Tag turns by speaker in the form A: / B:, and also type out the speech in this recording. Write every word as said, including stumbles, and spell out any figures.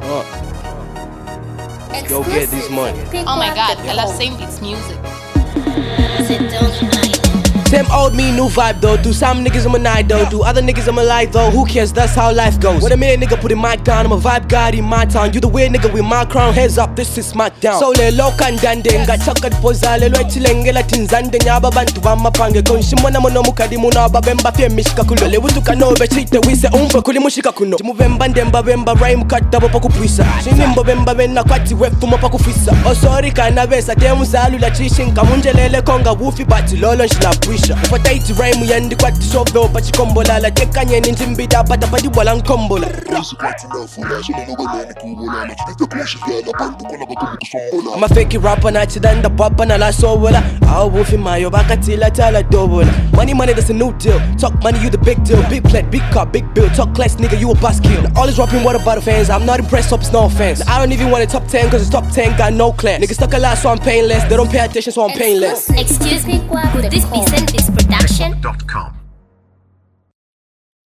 A: Uh. Go get this money.
B: Oh my god, I love same beats music.
A: Same old me, new vibe though. Do some niggas I'm a night though. Do other niggas I'm a lie though. Who cares? That's how life goes. When a minute nigga put the mic down, I'm a vibe god in my town. You the weird nigga with my crown. Heads up, this is SmackDown. So le lokan dande nga chaka pozale lo etilenge la tinzande nyaba bantu bamapange konshimona mono mukadi muna babemba fye mishika kulo le wutuka no be chite wise umfa kuli mushika kuno timuvemba ndemba bemba rhyme kata bo pakupwisa shinimbo bemba bena kwati wefuma pakufisa oh sorry kana besa temuzalu la chishin kamunjelele konga wufi bati lolo nshila if I take the rhyme, we end the quite so low, but you combola, like take canyon in Timbita, but the body wall and combola. I'm a fake rapper, not you than the pop and a la sobola. I'll wolf in my Obacatilla, tell a double. Money, money, that's a new deal. Talk money, you the big deal. Big plate, big car, big bill. Talk less, nigga, you a buskill. Always rapping what about the fans. I'm not impressed, hope it's no offense. I don't even want a top ten, cause the top ten got no class. Niggas stuck a lot, so I'm paying less. They don't pay attention, so I'm paying less.
C: Excuse me, could this be sent this production?
D: dot com